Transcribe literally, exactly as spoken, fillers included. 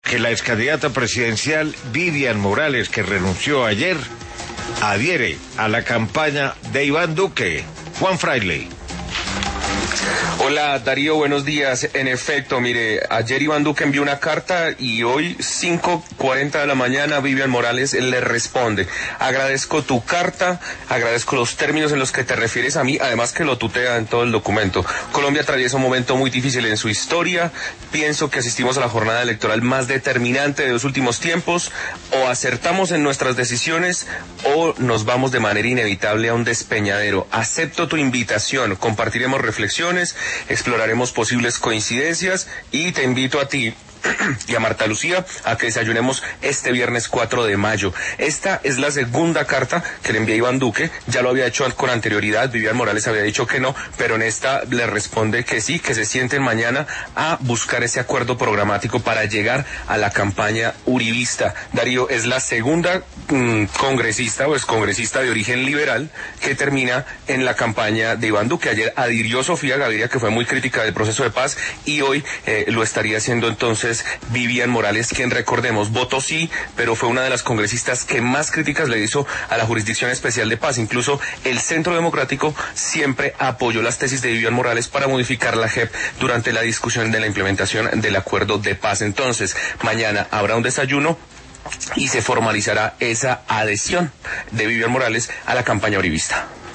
Que la excandidata presidencial Vivian Morales, que renunció ayer, adhiere a la campaña de Iván Duque. Juan Fraile. Hola Darío, buenos días. En efecto, mire, ayer Iván Duque envió una carta y hoy, cinco cuarenta de la mañana, Vivian Morales le responde: agradezco tu carta, agradezco los términos en los que te refieres a mí, además que lo tutea en todo el documento. Colombia atraviesa un momento muy difícil en su historia, pienso que asistimos a la jornada electoral más determinante de los últimos tiempos, o acertamos en nuestras decisiones o nos vamos de manera inevitable a un despeñadero. Acepto tu invitación, compartiremos reflexiones, exploraremos posibles coincidencias y te invito a ti y a Marta Lucía a que desayunemos este viernes cuatro de mayo. Esta es la segunda carta que le envía Iván Duque, ya lo había hecho con anterioridad, Vivian Morales había dicho que no, pero en esta le responde que sí, que se sienten mañana a buscar ese acuerdo programático para llegar a la campaña uribista. Darío, es la segunda mmm, congresista o excongresista de origen liberal que termina en la campaña de Iván Duque. Ayer adhirió Sofía Gaviria, que fue muy crítica del proceso de paz, y hoy eh, lo estaría haciendo entonces Vivian Morales, quien, recordemos, votó sí, pero fue una de las congresistas que más críticas le hizo a la Jurisdicción Especial de Paz. Incluso el Centro Democrático siempre apoyó las tesis de Vivian Morales para modificar la J E P durante la discusión de la implementación del acuerdo de paz. Entonces, mañana habrá un desayuno y se formalizará esa adhesión de Vivian Morales a la campaña uribista.